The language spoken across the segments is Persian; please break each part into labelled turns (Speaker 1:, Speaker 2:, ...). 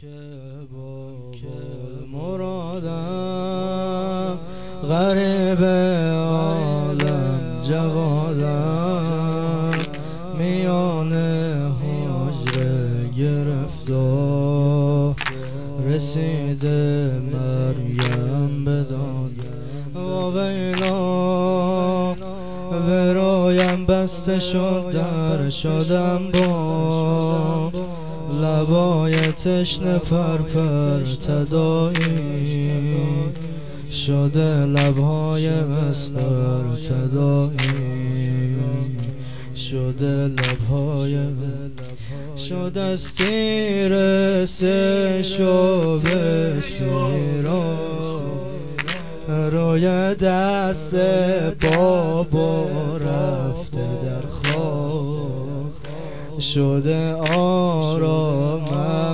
Speaker 1: مرادم غریب عالم جوادم میان حجره گرفت رسیده مریم به داد و ویلا برایم بسته شد در شدم با لبای تشنه پرپر تدایی شده لبهای مسحر تدایی شده لبهای شد از تیر سه شعبه سیرا روی دست بابا رفته در خواب شده آرامم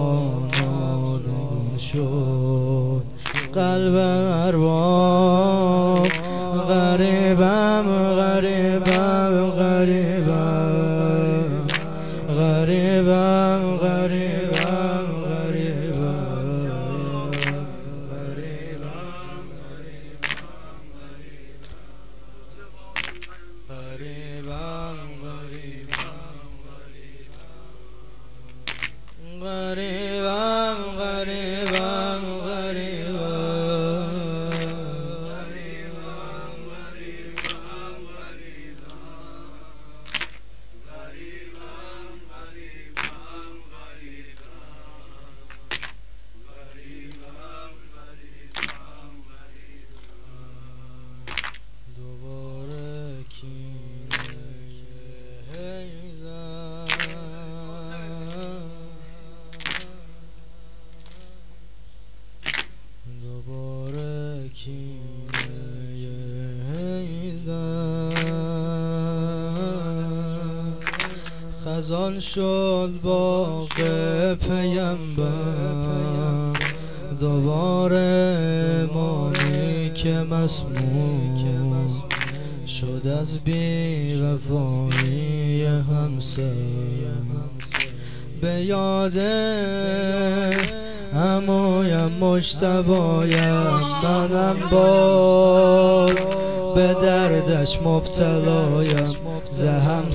Speaker 1: مانون شد قلب ارباب غریبم غریبم غریبم غریبم غریبم غریبم غریبم خزان شد باغ پیمبر دوباره مانی که مسموم شد از بی وفایی همسر به یاد عمویم مجتبایم منم باز به دردش مبتلایم ز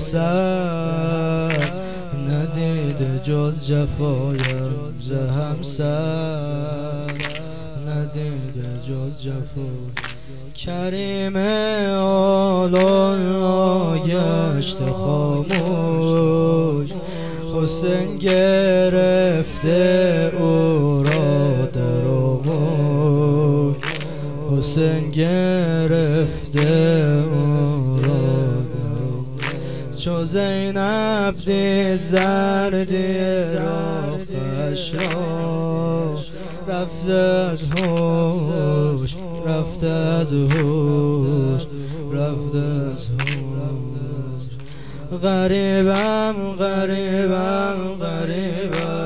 Speaker 1: همسر ندیده جز جفایم ز همسر ندیده جز جفایم کریم آلولا گشت خاموش حسین گرفته او را در آغوش حسین گرفته او را در آغوش چو زینب دید زردی را خشا رفته از هوش رفته از هوش رفته از هوش غریبم غریبم غریبم